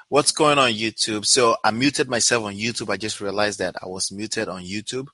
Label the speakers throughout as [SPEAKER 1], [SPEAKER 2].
[SPEAKER 1] What's going on YouTube? So I muted myself on YouTube. I just realized that I was muted on YouTube.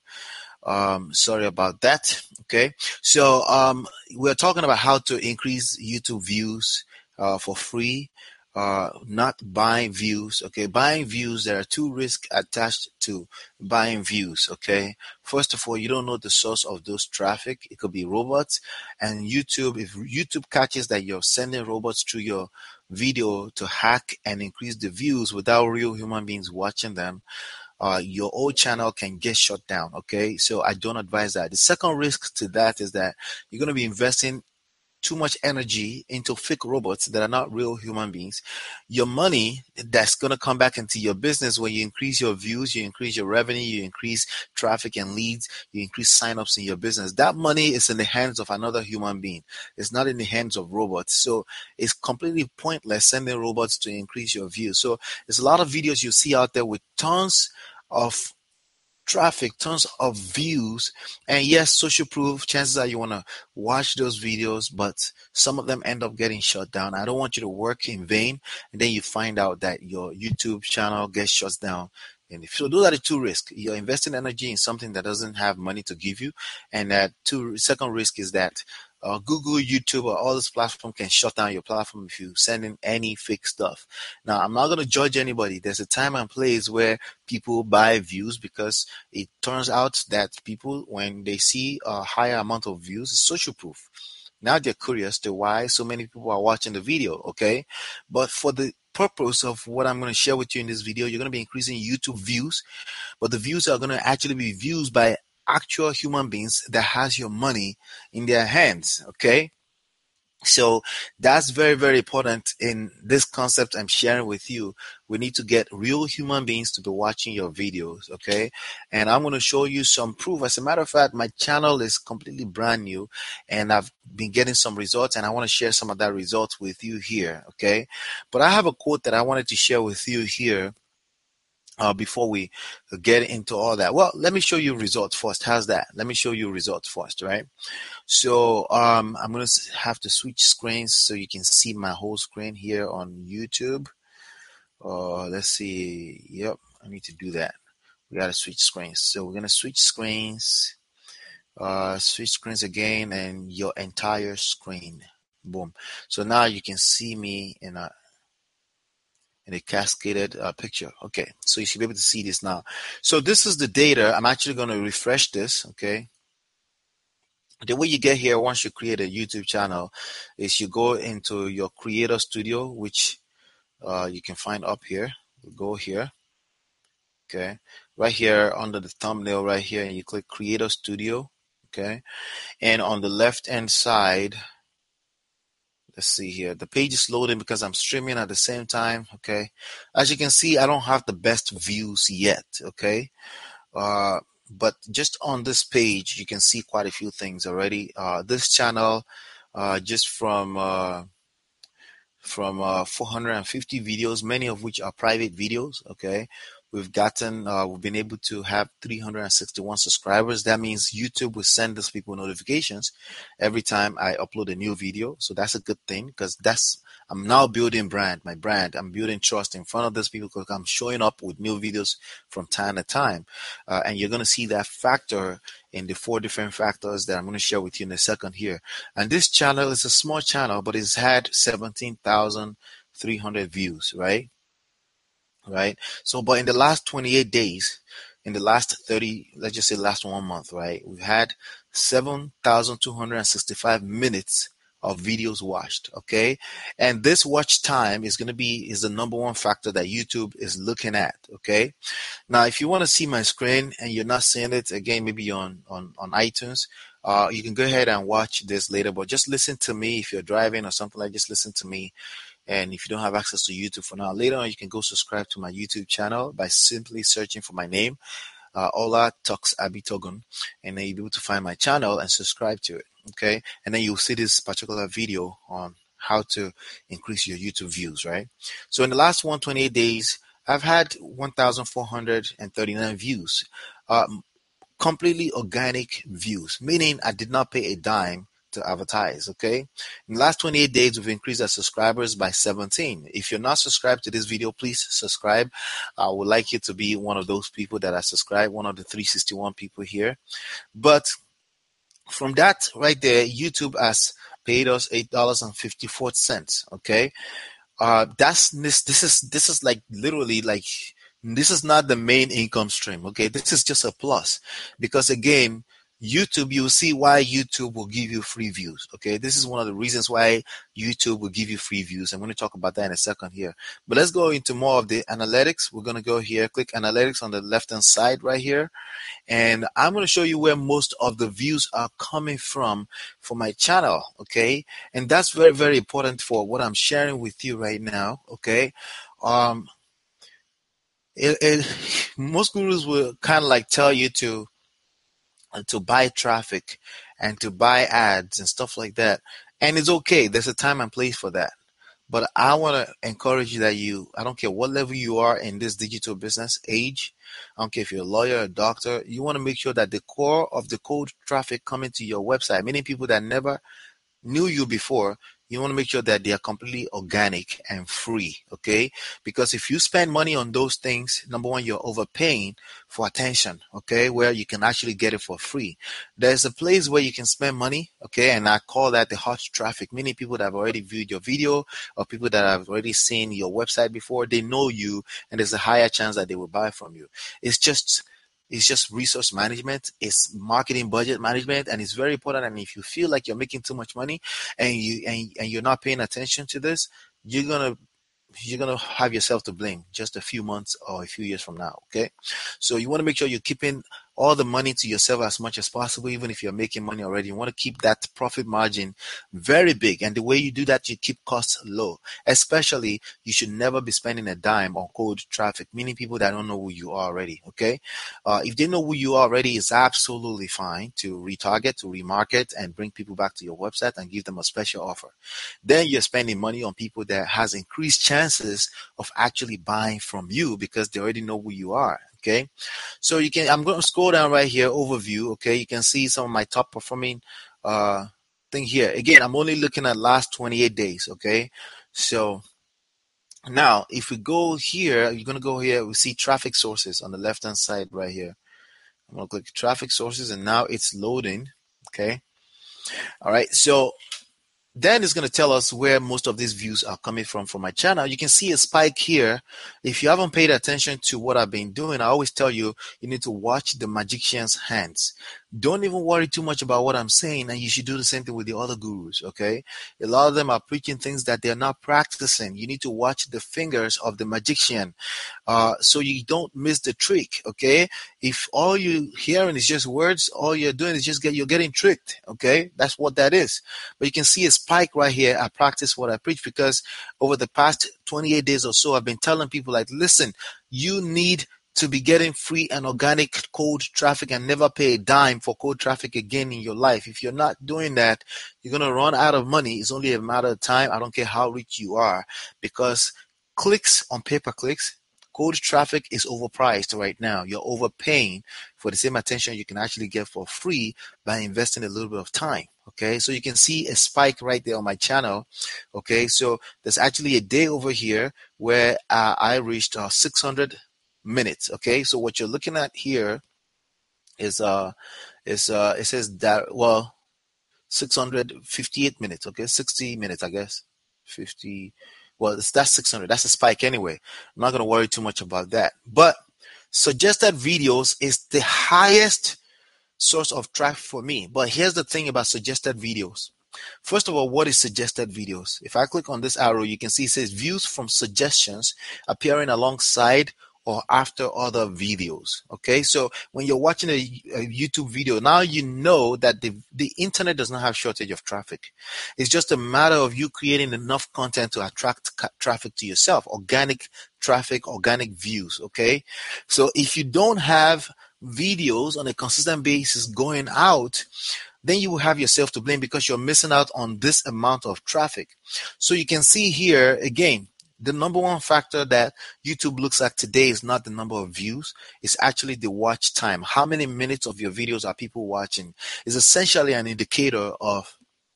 [SPEAKER 1] Sorry about that. Okay. So we're talking about how to increase YouTube views for free. Not buying views. Okay. Buying views, there are two risks attached to buying views. Okay. First of all, you don't know the source of those traffic. It could be robots. And YouTube, if YouTube catches that you're sending robots through your video to hack and increase the views without real human beings watching them, your old channel can get shut down. Okay, so I don't advise that. The second risk to that is that you're going to be investing too much energy into fake robots that are not real human beings. Your money that's going to come back into your business when you increase your views, you increase your revenue, you increase traffic and leads, you increase signups in your business. That money is in the hands of another human being. It's not in the hands of robots. So it's completely pointless sending robots to increase your views. So there's a lot of videos you see out there with tons of traffic, tons of views, and yes, social proof. Chances are you want to watch those videos, but some of them end up getting shut down. I don't want you to work in vain, and then you find out that your YouTube channel gets shut down. And so those are the two risks. You're investing energy in something that doesn't have money to give you, and that second risk is that Google, YouTube, or all this platform can shut down your platform if you send in any fake stuff. Now, I'm not going to judge anybody. There's a time and place where people buy views because it turns out that people, when they see a higher amount of views, it's social proof. Now they're curious to why so many people are watching the video, okay? But for the purpose of what I'm going to share with you in this video, you're going to be increasing YouTube views, but the views are going to actually be views by actual human beings that has your money in their hands, okay? So that's very, very important in this concept I'm sharing with you. We need to get real human beings to be watching your videos, okay? And I'm going to show you some proof. As a matter of fact, my channel is completely brand new and I've been getting some results and I want to share some of that results with you here, okay? But I have a quote that I wanted to share with you here before we get into all that. Well, let me show you results first. How's that? Let me show you results first, right? So I'm going to have to switch screens so you can see my whole screen here on YouTube. Let's see. Yep, I need to do that. We got to switch screens. So we're going to switch screens again and your entire screen. Boom. So now you can see me in a cascaded picture. Okay, so you should be able to see this now. So this is the data. I'm actually going to refresh this. Okay. The way you get here once you create a YouTube channel is you go into your Creator Studio, which you can find up here. Go here. Okay. Right here under the thumbnail right here, and you click Creator Studio. Okay. And on the left hand side, let's see here. The page is loading because I'm streaming at the same time. Okay. As you can see, I don't have the best views yet. Okay. But just on this page, you can see quite a few things already. This channel, just from 450 videos, many of which are private videos. Okay. We've been able to have 361 subscribers. That means YouTube will send these people notifications every time I upload a new video. So that's a good thing because I'm now building my brand. I'm building trust in front of these people because I'm showing up with new videos from time to time. And you're going to see that factor in the 4 different factors that I'm going to share with you in a second here. And this channel is a small channel, but it's had 17,300 views, right? Right. So, but in the last 28 days, in the last 30, let's just say last 1 month, right, we've had 7,265 minutes of videos watched. Okay. And this watch time is the number one factor that YouTube is looking at. Okay. Now, if you want to see my screen and you're not seeing it again, maybe on iTunes, you can go ahead and watch this later, but just listen to me. If you're driving or something like, just listen to me. And if you don't have access to YouTube for now, later on you can go subscribe to my YouTube channel by simply searching for my name, Ola Talks Abitogun, and then you'll be able to find my channel and subscribe to it. Okay, and then you'll see this particular video on how to increase your YouTube views. Right. So in the last 128 days, I've had 1,439 views, completely organic views, meaning I did not pay a dime to advertise. Okay, in the last 28 days, we've increased our subscribers by 17. If you're not subscribed to this video, please subscribe. I would like you to be one of those people that are subscribed, one of the 361 people here. But from that right there, YouTube has paid us $8.54. Okay, this is like literally like this is not the main income stream. Okay, this is just a plus, because again, YouTube, you'll see why YouTube will give you free views. Okay, this is one of the reasons why YouTube will give you free views. I'm going to talk about that in a second here, but let's go into more of the analytics. We're going to go here, click analytics on the left hand side right here, and I'm going to show you where most of the views are coming from for my channel. Okay, and that's very, very important for what I'm sharing with you right now. Okay, um most gurus will kind of like tell you to buy traffic and to buy ads and stuff like that, and it's okay. There's a time and place for that. But I want to encourage you that I don't care what level you are in this digital business age. I don't care if you're a lawyer, a doctor, you want to make sure that the core of the cold traffic coming to your website, many people that never knew you before, you want to make sure that they are completely organic and free. Okay, because if you spend money on those things, number one, you're overpaying for attention. Okay, where you can actually get it for free. There's a place where you can spend money. Okay, and I call that the hot traffic. Many people that have already viewed your video, or people that have already seen your website before, they know you, and there's a higher chance that they will buy from you. It's just resource management, it's marketing budget management, and it's very important. And if you feel like you're making too much money and you're not paying attention to this, you're gonna have yourself to blame just a few months or a few years from now. Okay, so you want to make sure you're keeping all the money to yourself as much as possible. Even if you're making money already, you want to keep that profit margin very big, and the way you do that, you keep costs low. Especially, you should never be spending a dime on cold traffic, meaning people that don't know who you are already. Okay, if they know who you are already, it's absolutely fine to retarget, to remarket, and bring people back to your website and give them a special offer. Then you're spending money on people that has increased chances of actually buying from you because they already know who you are. Okay, so I'm going to scroll down right here, overview. Okay, you can see some of my top performing thing here. Again, I'm only looking at last 28 days. Okay, so now if we go here, you're going to go here, we see traffic sources on the left hand side right here. I'm going to click traffic sources, and now it's loading. Okay, all right, so then it's going to tell us where most of these views are coming from my channel. You can see a spike here. If you haven't paid attention to what I've been doing, I always tell you, you need to watch the magician's hands. Don't even worry too much about what I'm saying, and you should do the same thing with the other gurus. Okay, a lot of them are preaching things that they're not practicing. You need to watch the fingers of the magician, so you don't miss the trick. Okay, if all you're hearing is just words, all you're doing is you're getting tricked. Okay, that's what that is. But you can see a spike right here. I practice what I preach, because over the past 28 days or so, I've been telling people, like, listen, you need to be getting free and organic cold traffic and never pay a dime for cold traffic again in your life. If you're not doing that, you're going to run out of money. It's only a matter of time. I don't care how rich you are, because clicks on pay-per-clicks, cold traffic is overpriced right now. You're overpaying for the same attention you can actually get for free by investing a little bit of time. Okay, so you can see a spike right there on my channel. Okay, so there's actually a day over here where I reached 600 minutes. Okay, so what you're looking at here is it says that, well, 658 minutes. Okay, 60 minutes, I guess. 50. Well, that's 600. That's a spike anyway. I'm not going to worry too much about that. But suggested videos is the highest source of traffic for me. But here's the thing about suggested videos. First of all, what is suggested videos? If I click on this arrow, you can see it says views from suggestions appearing alongside or after other videos. Okay, so when you're watching a YouTube video, now you know that the internet does not have shortage of traffic. It's just a matter of you creating enough content to attract traffic to yourself, organic traffic, organic views. Okay, so if you don't have videos on a consistent basis going out, then you will have yourself to blame, because you're missing out on this amount of traffic. So you can see here again, the number one factor that YouTube looks at today is not the number of views. It's actually the watch time. How many minutes of your videos are people watching? Is essentially an indicator of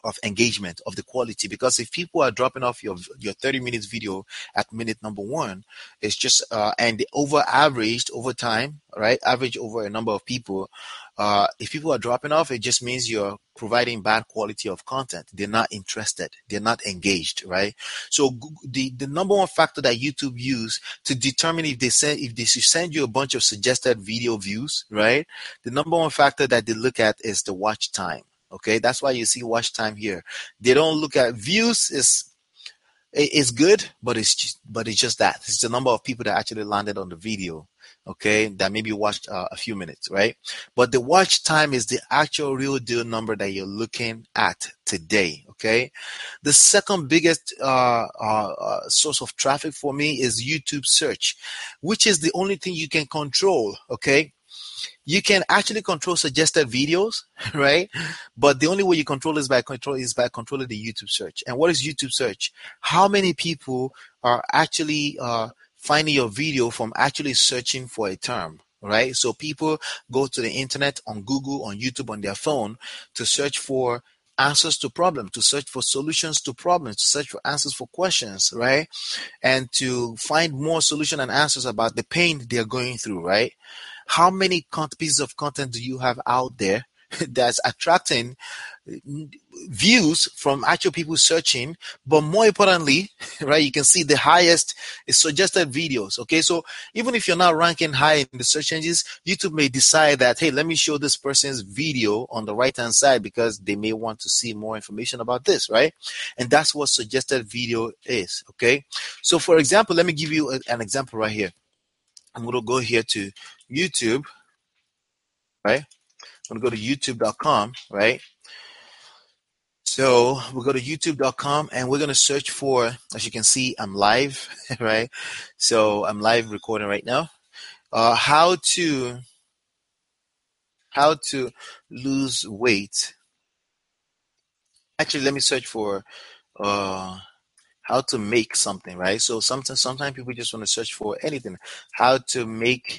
[SPEAKER 1] of engagement, of the quality. Because if people are dropping off your 30 minutes video at minute number one, it's just and over averaged over time, right? Average over a number of people. If people are dropping off, it just means you're providing bad quality of content. They're not interested. They're not engaged, right? So the number one factor that YouTube use to determine if they should send you a bunch of suggested video views, right? The number one factor that they look at is the watch time. Okay, that's why you see watch time here. They don't look at views. It's good, but it's just that it's the number of people that actually landed on the video, okay, that maybe watched a few minutes, right? But the watch time is the actual real deal number that you're looking at today, okay? The second biggest source of traffic for me is YouTube search, which is the only thing you can control, okay? You can actually control suggested videos, right? But the only way you control is by controlling the YouTube search. And what is YouTube search? How many people are actually finding your video from actually searching for a term, right? So people go to the internet, on Google, on YouTube, on their phone to search for answers to problems, to search for solutions to problems, to search for answers for questions, right? And to find more solution and answers about the pain they're going through, right? How many pieces of content do you have out there that's attracting views from actual people searching? But more importantly, right, you can see the highest is suggested videos. Okay, so even if you're not ranking high in the search engines, YouTube may decide that, hey, let me show this person's video on the right hand side because they may want to see more information about this, right? And that's what suggested video is. Okay, so for example, let me give you an example right here. I'm going to go here to YouTube, right? I'm going to go to youtube.com, right? So we'll go to youtube.com and we're going to search for, as you can see, I'm live, right? So I'm live recording right now. How to lose weight. Actually, let me search for how to make something, right? So sometimes people just want to search for anything. How to make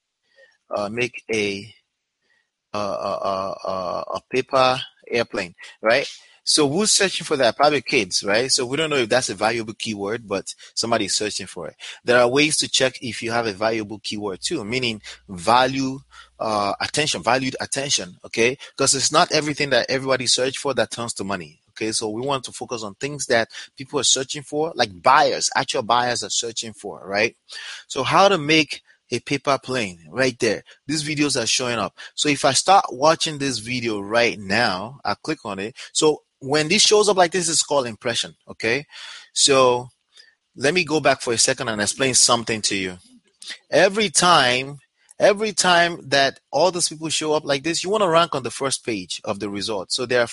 [SPEAKER 1] a paper airplane, right? So who's searching for that? Probably kids, right? So we don't know if that's a valuable keyword, but somebody's searching for it. There are ways to check if you have a valuable keyword too, meaning valued attention, okay? Because it's not everything that everybody search for that turns to money. Okay, so we want to focus on things that people are searching for, like actual buyers are searching for, right? So how to make a paper plane right there. These videos are showing up. So if I start watching this video right now, I click on it. So when this shows up like this, it's called impression. Okay. So let me go back for a second and explain something to you. Every time that all these people show up like this, you want to rank on the first page of the results. So there are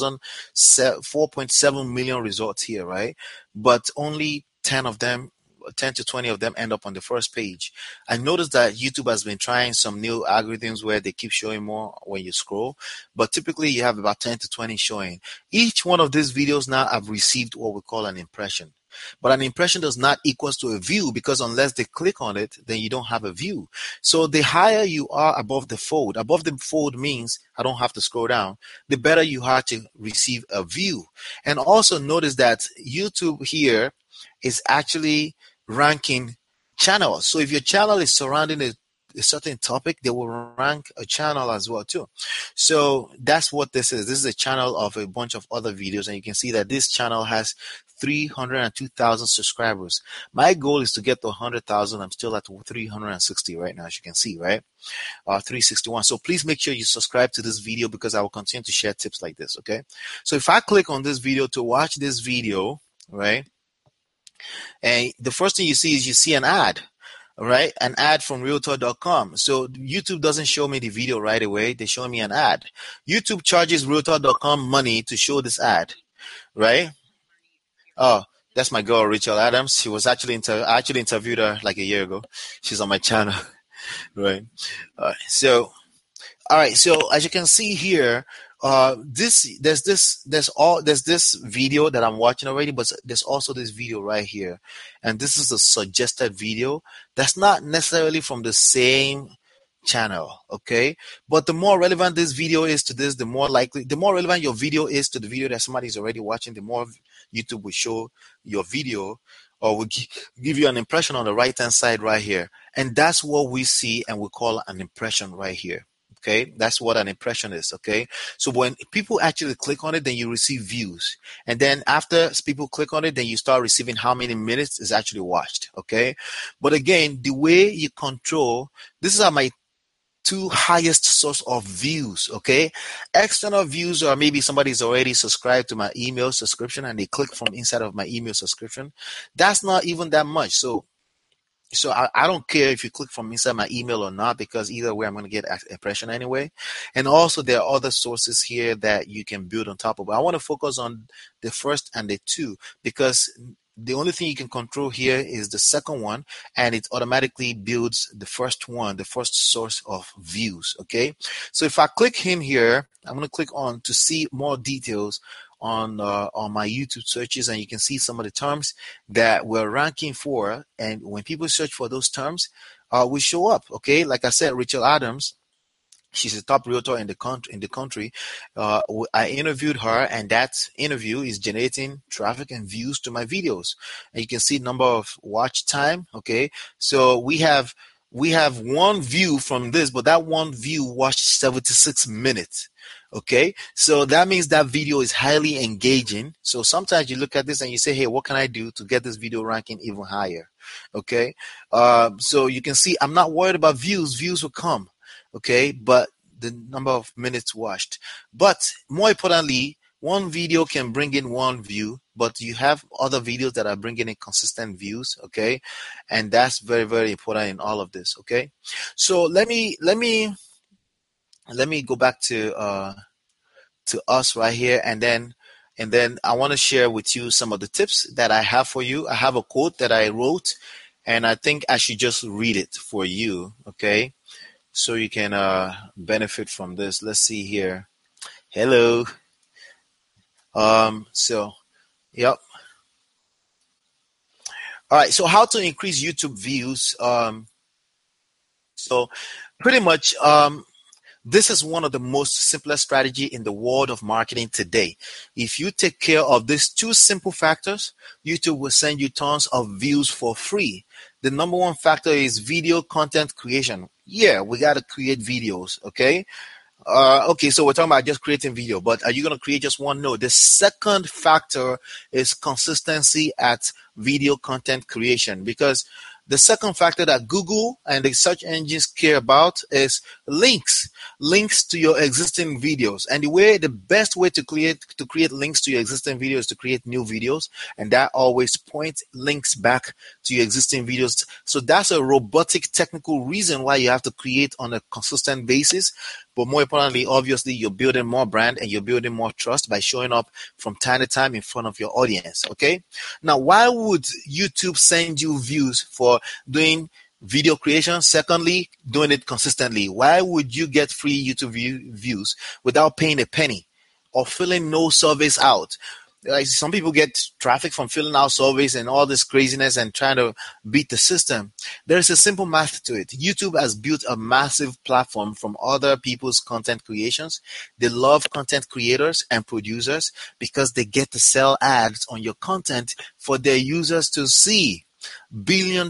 [SPEAKER 1] 4.7 million results here, right? But only 10 to 20 of them end up on the first page. I noticed that YouTube has been trying some new algorithms where they keep showing more when you scroll, but typically you have about 10 to 20 showing. Each one of these videos now have received what we call an impression. But an impression does not equal to a view, because unless they click on it, then you don't have a view. So the higher you are above the fold means I don't have to scroll down, the better you are to receive a view. And also notice that YouTube here is actually ranking channels. So if your channel is surrounding a certain topic, they will rank a channel as well too. So that's what this is. This is a channel of a bunch of other videos, and you can see that this channel has 302,000 subscribers. My goal is to get to 100,000. I'm still at 360 right now, as you can see, right? 361. So please make sure you subscribe to this video, because I will continue to share tips like this, okay? So if I click on this video to watch this video, right? And the first thing you see an ad, right? An ad from Realtor.com. So YouTube doesn't show me the video right away. They show me an ad. YouTube charges Realtor.com money to show this ad, right? Oh, that's my girl, Rachel Adams. She was actually I actually interviewed her like a year ago. She's on my channel, right? So, all right. So as you can see here, there's this video that I'm watching already, but there's also this video right here, and this is a suggested video that's not necessarily from the same channel, okay? But the more relevant this video is to this, the more relevant your video is to the video that somebody is already watching, the more YouTube will show your video, or will give you an impression on the right-hand side right here. And that's what we see and we call an impression right here. Okay, that's what an impression is. Okay, so when people actually click on it, then you receive views, and then after people click on it, then you start receiving how many minutes is actually watched. Okay, but again, the way you control, this is my two highest source of views. Okay, external views, or maybe somebody's already subscribed to my email subscription and they click from inside of my email subscription. That's not even that much. So I don't care if you click from inside my email or not, because either way I'm going to get impression anyway. And also there are other sources here that you can build on top of. But I want to focus on the first and the two, because the only thing you can control here is the second one, and it automatically builds the first one, the first source of views. Okay, so if I click him here, I'm going to click on to see more details on my YouTube searches, and you can see some of the terms that we're ranking for. And when people search for those terms, we show up. Okay, like I said, Rachel Adams, she's a top realtor in the country. I interviewed her, and that interview is generating traffic and views to my videos. And you can see number of watch time. Okay, so we have one view from this, but that one view watched 76 minutes. Okay, so that means that video is highly engaging. So sometimes you look at this and you say, hey, what can I do to get this video ranking even higher? Okay, so you can see I'm not worried about views. Views will come. Okay, but the number of minutes watched. But more importantly, one video can bring in one view, but you have other videos that are bringing in consistent views. Okay, and that's very, very important in all of this. Okay, so let me go back to us right here, and then I want to share with you some of the tips that I have for you. I have a quote that I wrote, and I think I should just read it for you. Okay, so you can benefit from this. Let's see here. Hello. So, yep. All right. So how to increase YouTube views? So pretty much, this is one of the most simplest strategy in the world of marketing today. If you take care of these two simple factors, YouTube will send you tons of views for free. The number one factor is video content creation. Yeah, we got to create videos. Okay. Okay, so we're talking about just creating video, but are you going to create just one? No. The second factor is consistency at video content creation, because the second factor that Google and the search engines care about is links to your existing videos. And the best way to create links to your existing videos is to create new videos, and that always points links back to your existing videos. So that's a robotic technical reason why you have to create on a consistent basis. But more importantly, obviously, you're building more brand and you're building more trust by showing up from time to time in front of your audience. Okay. Now, why would YouTube send you views for doing video creation? Secondly, doing it consistently. Why would you get free YouTube views without paying a penny or filling no surveys out? Like, some people get traffic from filling out surveys and all this craziness and trying to beat the system. There's a simple math to it. YouTube has built a massive platform from other people's content creations. They love content creators and producers because they get to sell ads on your content for their users to see. $1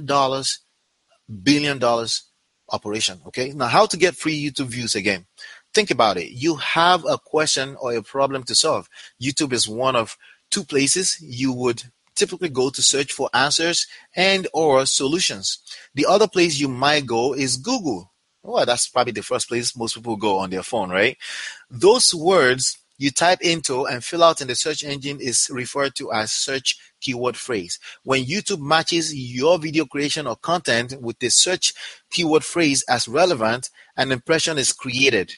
[SPEAKER 1] billion operation. Okay. Now, how to get free YouTube views again? Think about it. You have a question or a problem to solve. YouTube is one of two places you would typically go to search for answers and or solutions. The other place you might go is Google. Well, that's probably the first place most people go on their phone, right? Those words you type into and fill out in the search engine is referred to as search keyword phrase. When YouTube matches your video creation or content with the search keyword phrase as relevant, an impression is created.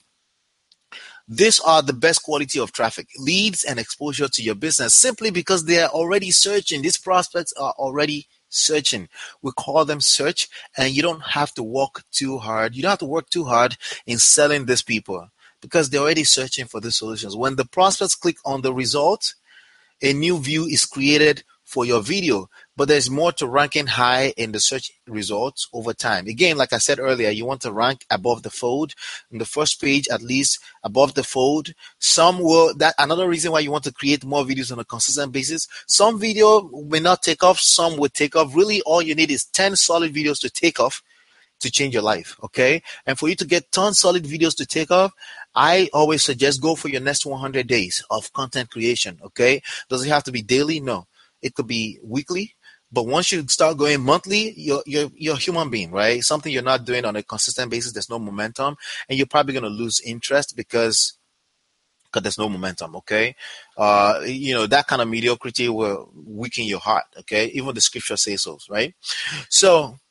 [SPEAKER 1] These are the best quality of traffic, leads, and exposure to your business simply because they are already searching. These prospects are already searching. We call them search, and you don't have to work too hard. You don't have to work too hard in selling these people because they're already searching for the solutions. When the prospects click on the result, a new view is created for your video, but there's more to ranking high in the search results over time. Again, like I said earlier, you want to rank above the fold, in the first page, at least above the fold. Some will, that another reason why you want to create more videos on a consistent basis. Some video may not take off, some will take off. Really, all you need is 10 solid videos to take off to change your life, okay? And for you to get 10 solid videos to take off, I always suggest go for your next 100 days of content creation, okay? Does it have to be daily? No. It could be weekly. But once you start going monthly, you're a human being, right? Something you're not doing on a consistent basis, there's no momentum, and you're probably going to lose interest because there's no momentum, okay? That kind of mediocrity will weaken your heart, okay? Even the scripture says so, right? So,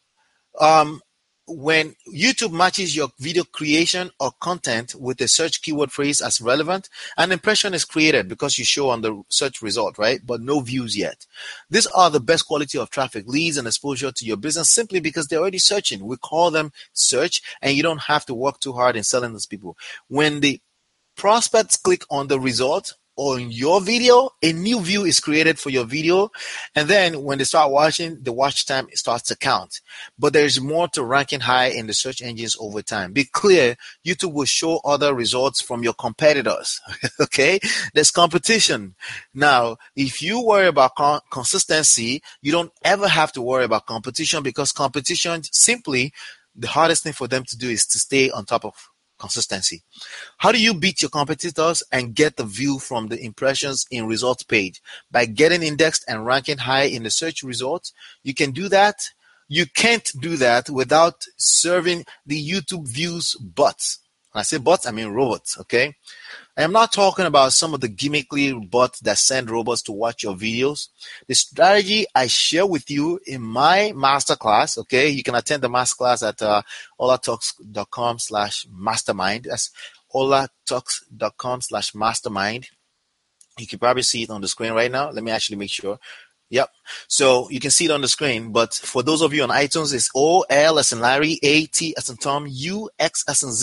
[SPEAKER 1] when YouTube matches your video creation or content with a search keyword phrase as relevant, an impression is created because you show on the search result, right? But no views yet. These are the best quality of traffic, leads, and exposure to your business simply because they're already searching. We call them search, and you don't have to work too hard in selling these people. When the prospects click on the result on your video, a new view is created for your video, and then when they start watching, the watch time starts to count. But there's more to ranking high in the search engines over time. Be clear, YouTube will show other results from your competitors. Okay, there's competition. Now, if you worry about consistency, you don't ever have to worry about competition, because competition, simply the hardest thing for them to do is to stay on top of consistency. How do you beat your competitors and get the view from the impressions in results page? By getting indexed and ranking high in the search results. You can do that. You can't do that without serving the YouTube views bots. When I say bots, I mean robots, okay? I am not talking about some of the gimmickly bots that send robots to watch your videos. The strategy I share with you in my masterclass, okay? You can attend the masterclass at olatalks.com/mastermind. That's olatalks.com/mastermind. You can probably see it on the screen right now. Let me actually make sure. Yep. So you can see it on the screen, but for those of you on iTunes, it's OL as in Larry, AT as in Tom, UX as in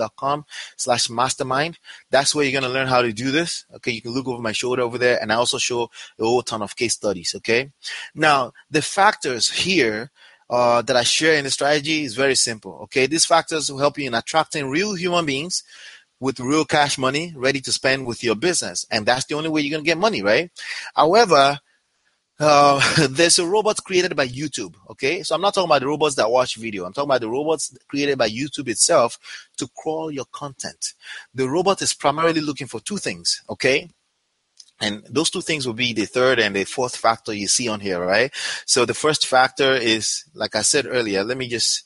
[SPEAKER 1] Xerox.com/mastermind. That's where you're going to learn how to do this. Okay. You can look over my shoulder over there, and I also show a whole ton of case studies. Okay. Now, the factors here that I share in the strategy is very simple. Okay. These factors will help you in attracting real human beings with real cash money ready to spend with your business. And that's the only way you're going to get money, right? However, there's a robot created by YouTube, okay? So I'm not talking about the robots that watch video. I'm talking about the robots created by YouTube itself to crawl your content. The robot is primarily looking for two things, okay? And those two things will be the third and the fourth factor you see on here, right? So the first factor is, like I said earlier, let me just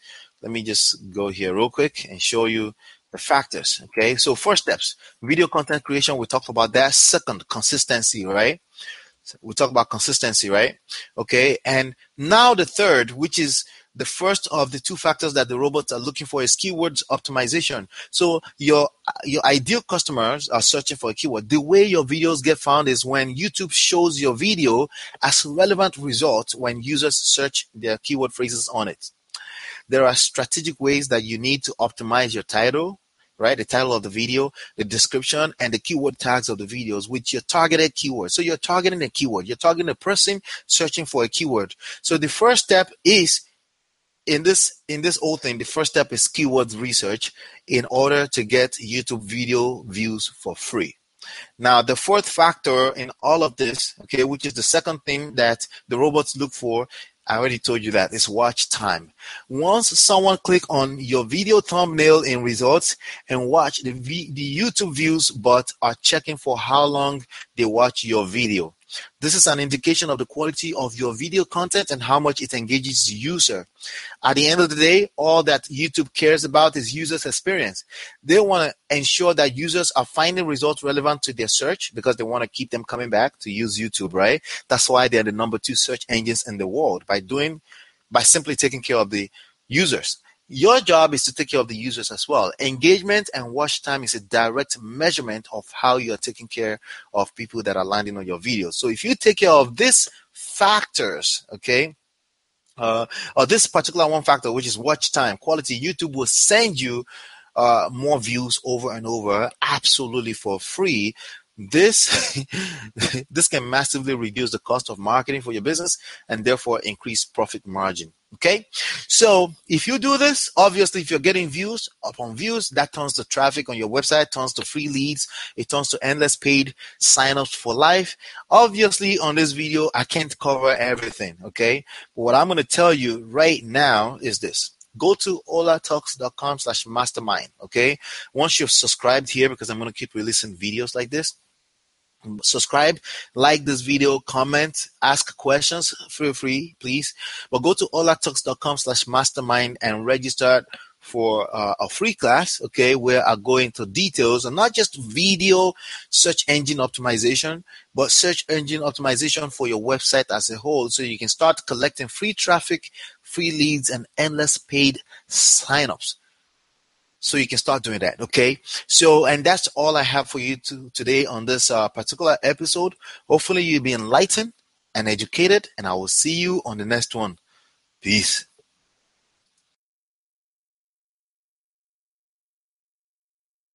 [SPEAKER 1] go here real quick and show you the factors, okay? So first steps, video content creation, we talked about that. Second, consistency, right? We talk about consistency, right? Okay. And now the third, which is the first of the two factors that the robots are looking for, is keywords optimization. So your ideal customers are searching for a keyword. The way your videos get found is when YouTube shows your video as relevant results when users search their keyword phrases on it. There are strategic ways that you need to optimize your title, right? The title of the video, the description, and the keyword tags of the videos with your targeted keyword. So you're targeting a keyword. You're targeting a person searching for a keyword. So the first step is in this whole thing, the first step is keywords research in order to get YouTube video views for free. Now, the fourth factor in all of this, okay, which is the second thing that the robots look for, I already told you that, it's watch time. Once someone click on your video thumbnail in results and watch the YouTube views, but are checking for how long they watch your video. This is an indication of the quality of your video content and how much it engages the user. At the end of the day, all that YouTube cares about is users' experience. They want to ensure that users are finding results relevant to their search because they want to keep them coming back to use YouTube, right? That's why they're the number 2 search engines in the world, by simply taking care of the users. Your job is to take care of the users as well. Engagement and watch time is a direct measurement of how you are taking care of people that are landing on your videos. So if you take care of these factors, okay, or this particular one factor, which is watch time, quality, YouTube will send you more views over and over, absolutely for free. This this can massively reduce the cost of marketing for your business and therefore increase profit margin. Okay, so if you do this, obviously, if you're getting views upon views, that turns to traffic on your website, turns to free leads, it turns to endless paid signups for life. Obviously, on this video, I can't cover everything. Okay, but what I'm going to tell you right now is this. Go to olatalks.com/mastermind. Okay, once you've subscribed here, because I'm going to keep releasing videos like this, subscribe, like this video, comment, ask questions, feel free, please. But go to olatalks.com/mastermind and register for a free class, okay, where I go into details and not just video search engine optimization, but search engine optimization for your website as a whole, so you can start collecting free traffic, free leads, and endless paid signups. So you can start doing that, okay? So, and that's all I have for you today on this particular episode. Hopefully you'll be enlightened and educated, and I will see you on the next one. Peace.